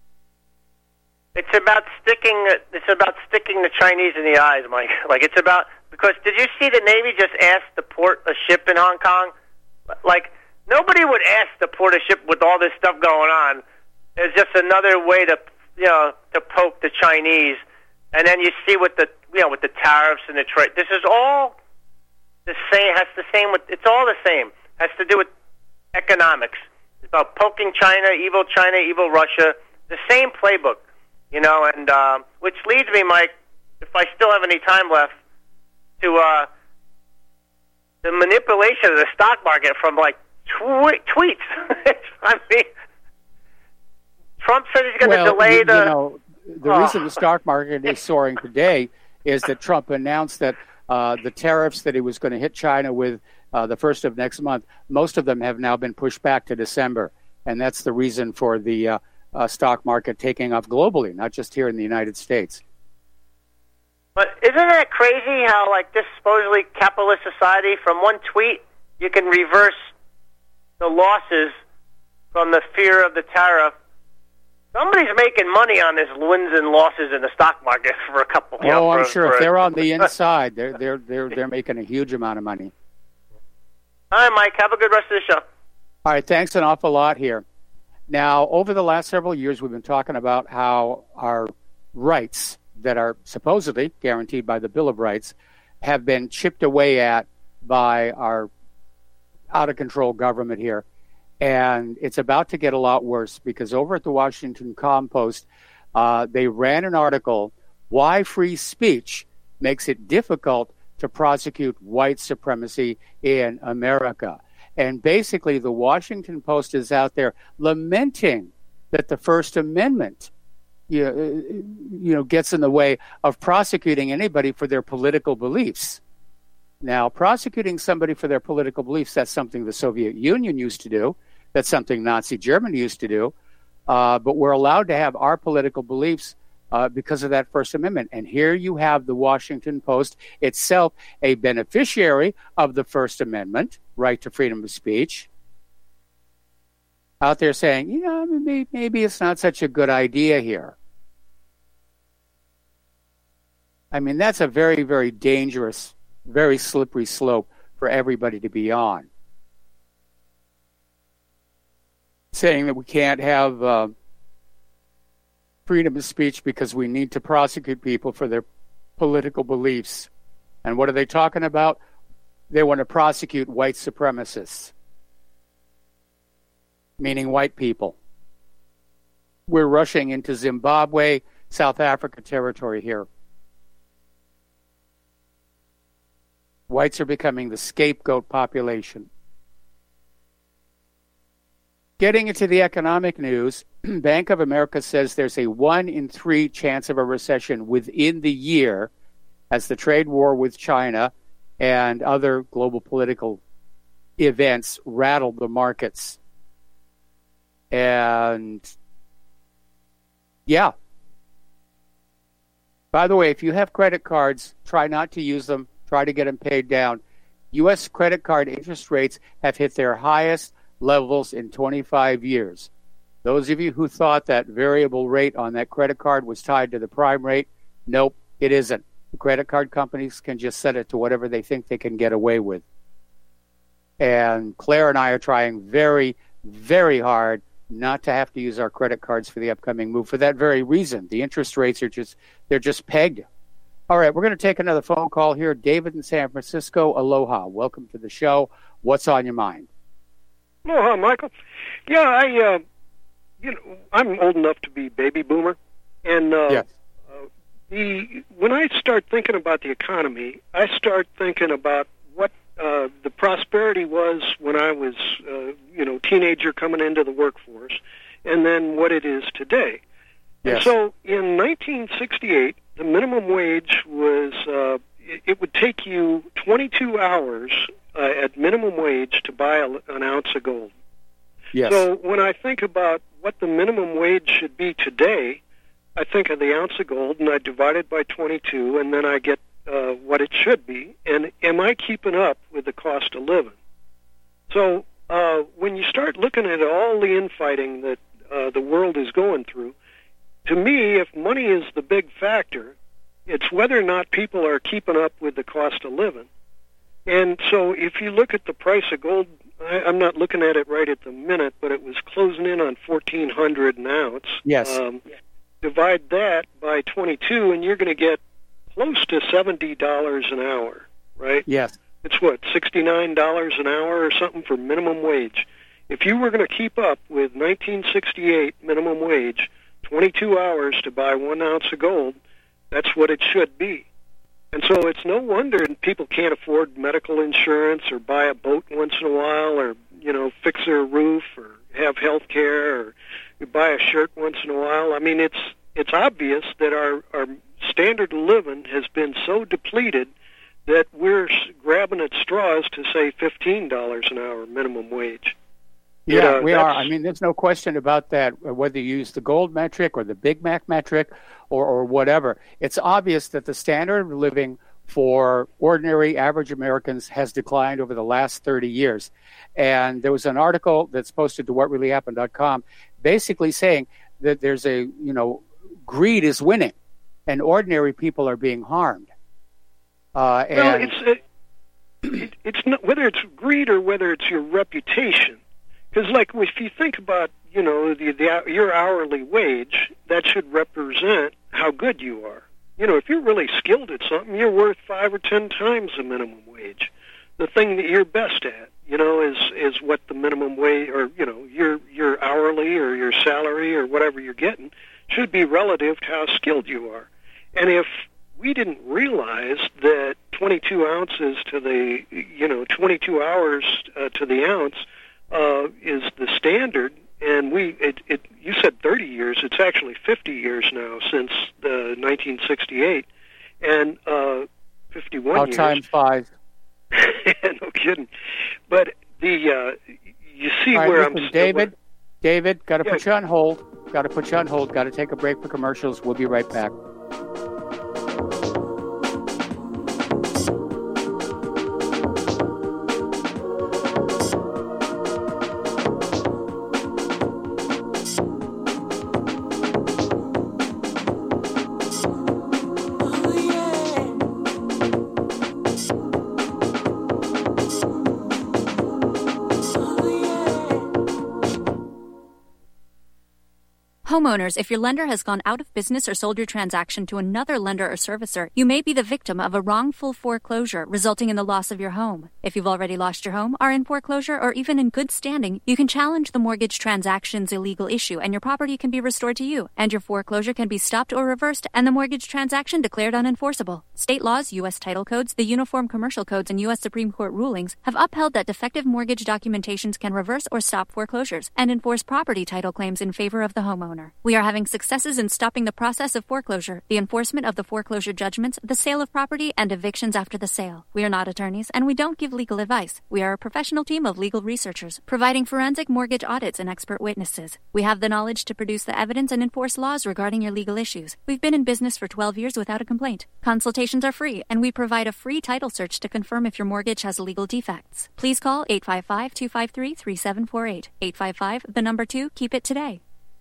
It's about sticking. It's about sticking the Chinese in the eyes, Mike. Like it's about. Because did you see the Navy just ask to port a ship in Hong Kong? Like, nobody would ask to port a ship with all this stuff going on. It's just another way to, you know, to poke the Chinese. And then you see with the, you know, with the tariffs and the trade. This is all the same, has the same with, it's all the same. Has to do with economics. It's about poking China, evil China, evil Russia. The same playbook, you know, and, uh, which leads me, Mike, if I still have any time left, to uh, the manipulation of the stock market from, like, tw- tweets. I mean, Trump said he's going to well, delay you, the... You know, the oh. reason the stock market is soaring today is that Trump announced that uh, the tariffs that he was going to hit China with uh, the first of next month, most of them have now been pushed back to December. And that's the reason for the uh, uh, stock market taking off globally, not just here in the United States. But isn't that crazy how, like, this supposedly capitalist society, from one tweet, you can reverse the losses from the fear of the tariff? Somebody's making money on this wins and losses in the stock market for a couple. You Oh, know, I'm for, sure for if a, they're on the inside, they're they're they're they're making a huge amount of money. All right, Mike. Have a good rest of the show. All right, thanks an awful lot here. Now, over the last several years, we've been talking about how our rights that are supposedly guaranteed by the Bill of Rights have been chipped away at by our out-of-control government here. And it's about to get a lot worse because over at the Washington Compost, uh, they ran an article, Why Free Speech Makes It Difficult to Prosecute White Supremacy in America. And basically, the Washington Post is out there lamenting that the First Amendment you know, you know, gets in the way of prosecuting anybody for their political beliefs. Now, prosecuting somebody for their political beliefs, that's something the Soviet Union used to do. That's something Nazi Germany used to do. Uh, but we're allowed to have our political beliefs uh, because of that First Amendment. And here you have the Washington Post itself, a beneficiary of the First Amendment, right to freedom of speech, out there saying, you know, maybe, maybe it's not such a good idea here. I mean, that's a very, very dangerous, very slippery slope for everybody to be on. Saying that we can't have uh, freedom of speech because we need to prosecute people for their political beliefs. And what are they talking about? They want to prosecute white supremacists, meaning white people. We're rushing into Zimbabwe, South Africa territory here. Whites are becoming the scapegoat population. Getting into the economic news, Bank of America says there's a one in three chance of a recession within the year as the trade war with China and other global political events rattle the markets. And yeah. By the way, if you have credit cards, try not to use them. Try to get them paid down. U S credit card interest rates have hit their highest levels in twenty-five years. Those of you who thought that variable rate on that credit card was tied to the prime rate, nope, it isn't. The credit card companies can just set it to whatever they think they can get away with. And Claire and I are trying very, very hard not to have to use our credit cards for the upcoming move for that very reason. The interest rates are just, they're just pegged. All right, we're going to take another phone call here. David in San Francisco, aloha. Welcome to the show. What's on your mind? Aloha, Michael. Yeah, I, uh, you know, I'm old enough to be baby boomer, and uh, yes. uh, the when I start thinking about the economy, I start thinking about what uh, the prosperity was when I was, uh, you know, teenager coming into the workforce, and then what it is today. Yes. And so, in nineteen sixty-eight. The minimum wage was, uh, it, it would take you twenty-two hours uh, at minimum wage to buy a, an ounce of gold. Yes. So when I think about what the minimum wage should be today, I think of the ounce of gold and I divide it by twenty-two and then I get uh, what it should be. And am I keeping up with the cost of living? So uh, when you start looking at all the infighting that uh, the world is going through, to me, if money is the big factor, it's whether or not people are keeping up with the cost of living. And so if you look at the price of gold, I, I'm not looking at it right at the minute, but it was closing in on fourteen hundred an ounce. Yes. Um, divide that by twenty-two, and you're going to get close to seventy dollars an hour, right? Yes. It's what, sixty-nine dollars an hour or something for minimum wage. If you were going to keep up with nineteen sixty-eight minimum wage, twenty-two hours to buy one ounce of gold, that's what it should be. And so it's no wonder people can't afford medical insurance or buy a boat once in a while or, you know, fix their roof or have health care or buy a shirt once in a while. I mean, it's it's obvious that our, our standard of living has been so depleted that we're grabbing at straws to say fifteen dollars an hour minimum wage. Yeah, you know, we are. I mean, there's no question about that, whether you use the gold metric or the Big Mac metric or, or whatever. It's obvious that the standard of living for ordinary average Americans has declined over the last thirty years. And there was an article that's posted to what really happened dot com basically saying that there's a, you know, greed is winning and ordinary people are being harmed. Uh, and well, it's, it, it, it's not, whether it's greed or whether it's your reputation. Because, like, if you think about, you know, the, the your hourly wage, that should represent how good you are. You know, if you're really skilled at something, you're worth five or ten times the minimum wage. the thing that you're best at, you know, is is what the minimum wage, or, you know, your your hourly or your salary or whatever you're getting should be relative to how skilled you are. And if we didn't realize that twenty-two ounces to the, you know, twenty-two hours uh, to the ounce uh, is the standard, and we, it, it, you said thirty years, it's actually fifty years now since the nineteen sixty-eight, and uh, fifty-one How years. time flies. No kidding. But the, uh, you see All right, where listen, I'm... David, David, got to Yeah. put you on hold. Got to put you on hold. Got to take a break for commercials. We'll be right back. Homeowners, if your lender has gone out of business or sold your transaction to another lender or servicer, you may be the victim of a wrongful foreclosure, resulting in the loss of your home. If you've already lost your home, are in foreclosure, or even in good standing, you can challenge the mortgage transaction's illegal issue, and your property can be restored to you, and your foreclosure can be stopped or reversed, and the mortgage transaction declared unenforceable. State laws, U S title codes, the Uniform Commercial Codes, and U S Supreme Court rulings have upheld that defective mortgage documentations can reverse or stop foreclosures and enforce property title claims in favor of the homeowner. We are having successes in stopping the process of foreclosure, the enforcement of the foreclosure judgments, the sale of property, and evictions after the sale. We are not attorneys, and we don't give legal advice. We are a professional team of legal researchers, providing forensic mortgage audits and expert witnesses. We have the knowledge to produce the evidence and enforce laws regarding your legal issues. We've been in business for twelve years without a complaint. Consultations are free, and we provide a free title search to confirm if your mortgage has legal defects. Please call eight five five, two five three, three seven four eight. eight five five, the number two, keep it today.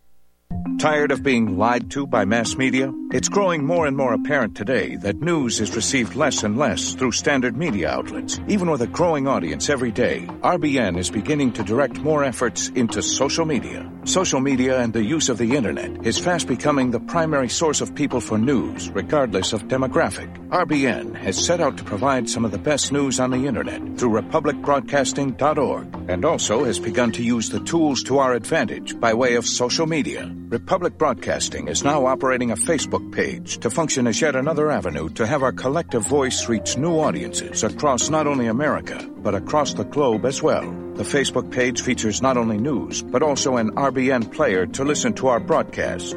Tired of being lied to by mass media? It's growing more and more apparent today that news is received less and less through standard media outlets. Even with a growing audience every day, R B N is beginning to direct more efforts into social media. Social media and the use of the internet is fast becoming the primary source of people for news, regardless of demographic. R B N has set out to provide some of the best news on the internet through republic broadcasting dot org, and also has begun to use the tools to our advantage by way of social media. Republic Broadcasting is now operating a Facebook page to function as yet another avenue to have our collective voice reach new audiences across not only America, but across the globe as well. The Facebook page features not only news, but also an R B N player to listen to our broadcasts.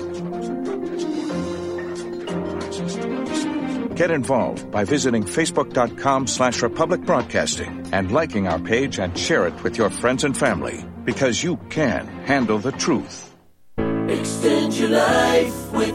Get involved by visiting facebook.com slash Republic Broadcasting and liking our page and share it with your friends and family, because you can handle the truth. Extend your life with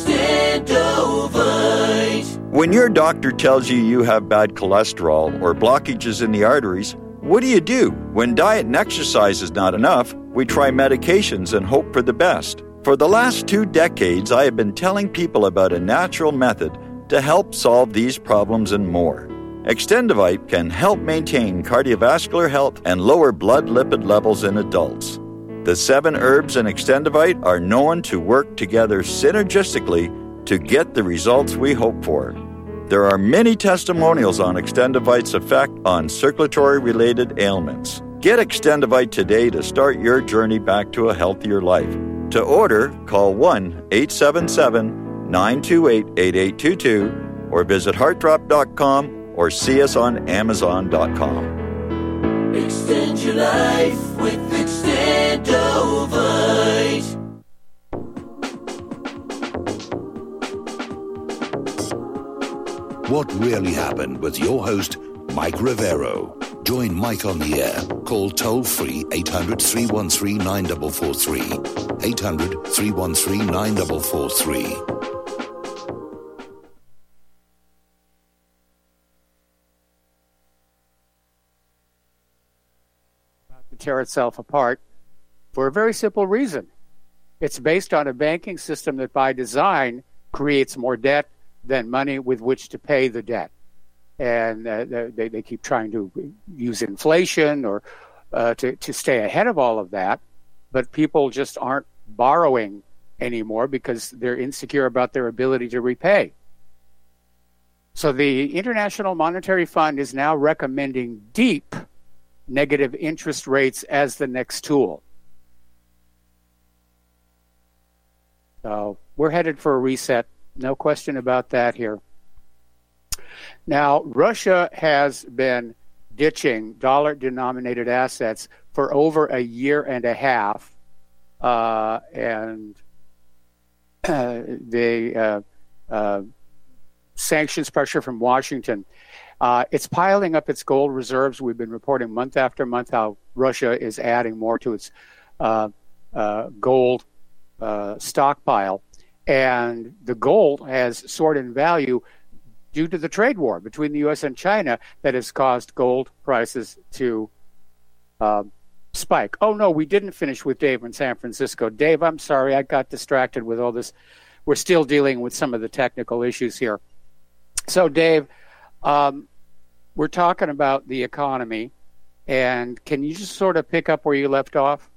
Extendovite. When your doctor tells you you have bad cholesterol or blockages in the arteries, what do you do? When diet and exercise is not enough, we try medications and hope for the best. For the last two decades, I have been telling people about a natural method to help solve these problems and more. Extendovite can help maintain cardiovascular health and lower blood lipid levels in adults. The seven herbs in Extendovite are known to work together synergistically to get the results we hope for. There are many testimonials on Extendovite's effect on circulatory-related ailments. Get Extendovite today to start your journey back to a healthier life. To order, call one eight seven seven, nine two eight, eight eight two two or visit heart drop dot com or see us on amazon dot com. Extend your life with Extendovite. What Really Happened with your host, Mike Rivero. Join Mike on the air. Call toll-free eight hundred, three one three, nine four four three. eight hundred, three one three, nine four four three. To tear itself apart for a very simple reason. It's based on a banking system that by design creates more debt than money with which to pay the debt. And uh, they, they keep trying to use inflation or uh, to, to stay ahead of all of that. But people just aren't borrowing anymore because they're insecure about their ability to repay. So the International Monetary Fund is now recommending deep negative interest rates as the next tool. So we're headed for a reset. No question about that here. Now, Russia has been ditching dollar-denominated assets for over a year and a half, uh, and uh, the uh, uh, sanctions pressure from Washington, uh, it's piling up its gold reserves. We've been reporting month after month how Russia is adding more to its uh, uh, gold uh, stockpile, and the gold has soared in value due to the trade war between the U S and China that has caused gold prices to uh, spike. Oh, no, we didn't finish with Dave in San Francisco. Dave, I'm sorry, I got distracted with all this. We're still dealing with some of the technical issues here. So, Dave, um, we're talking about the economy, and can you just sort of pick up where you left off?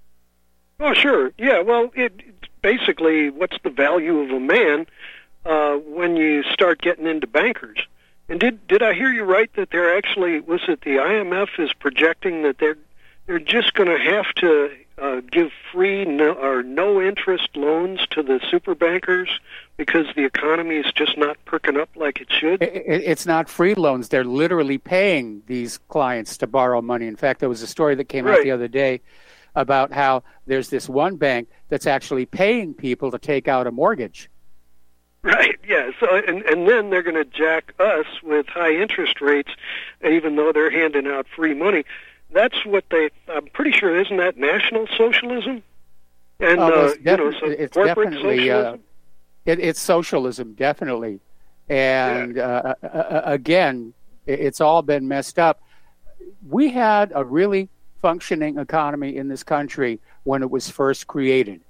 Oh, sure. Yeah, well, it, it's basically what's the value of a man uh, when you start getting into bankers. And did did I hear you right that they're actually, was it the I M F is projecting that they're they're just going to have to uh, give free no, or no interest loans to the super bankers because the economy is just not perking up like it should? It, it, it's not free loans. They're literally paying these clients to borrow money. In fact, there was a story that came right. out the other day about how there's this one bank that's actually paying people to take out a mortgage. Right, yeah. So, and, and then they're going to jack us with high interest rates, even though they're handing out free money. That's what they, I'm pretty sure, isn't that National Socialism? And, oh, uh, defi- you know, so it's corporate definitely, socialism? Uh, it, it's socialism, definitely. And yeah. uh, uh, again, it's all been messed up. We had a really functioning economy in this country when it was first created.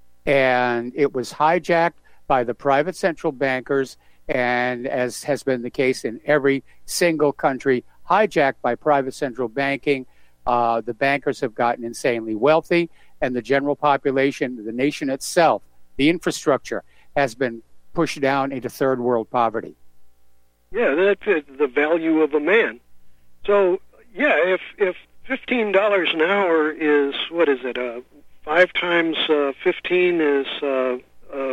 And it was hijacked by the private central bankers, and as has been the case in every single country, hijacked by private central banking. Uh, the bankers have gotten insanely wealthy, and the general population, the nation itself, the infrastructure, has been pushed down into third world poverty. Yeah, that's the value of a man. So, yeah, if if fifteen dollars an hour is, what is it, uh, five times uh, fifteen is, uh, uh,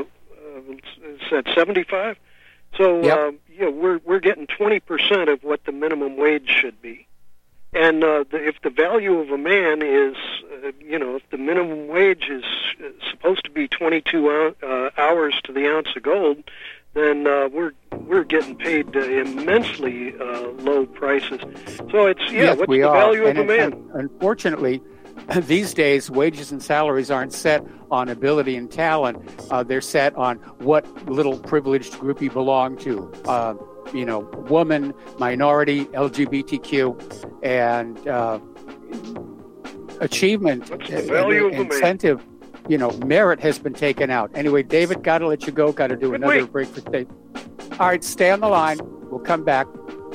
is that seventy-five? So, yep. uh, yeah, we're we're getting twenty percent of what the minimum wage should be. And uh, the, if the value of a man is, uh, you know, if the minimum wage is uh, supposed to be twenty-two uh, hours to the ounce of gold, then uh, we're we're getting paid uh, immensely uh, low prices. So it's yeah, yes, what's we the are. value and of a man? And unfortunately, these days, wages and salaries aren't set on ability and talent. Uh, they're set on what little privileged group you belong to. Uh, you know, woman, minority, L G B T Q, and uh, achievement, What's the value and, of a incentive. Man? You know, merit has been taken out. Anyway, David, got to let you go. Got to do Good another week. break for state. All right, stay on the line. We'll come back.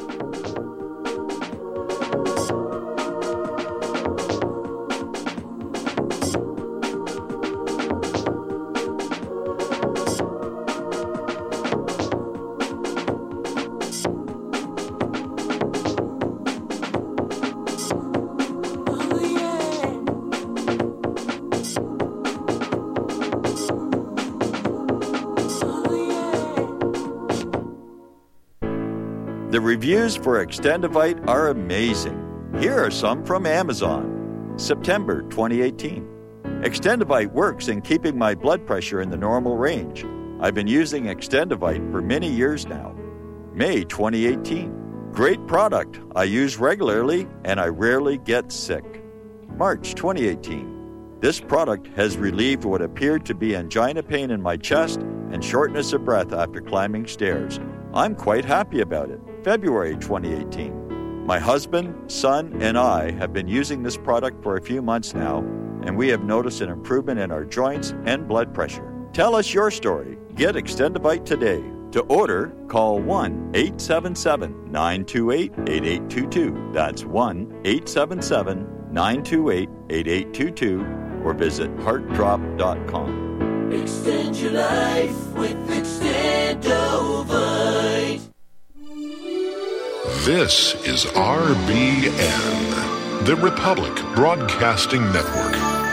The reviews for Extendivite are amazing. Here are some from Amazon. September twenty eighteen. Extendivite works in keeping my blood pressure in the normal range. I've been using Extendivite for many years now. May twenty eighteen. Great product. I use regularly and I rarely get sick. March twenty eighteen. This product has relieved what appeared to be angina pain in my chest and shortness of breath after climbing stairs. I'm quite happy about it. February twenty eighteen. My husband, son, and I have been using this product for a few months now, and we have noticed an improvement in our joints and blood pressure. Tell us your story. Get Extendivite today. To order, call one eight seven seven, nine two eight, eight eight two two. That's one eight seven seven, nine two eight, eight eight two two, or visit heart drop dot com. Extend your life with Extendovite. This is R B N, the Republic Broadcasting Network.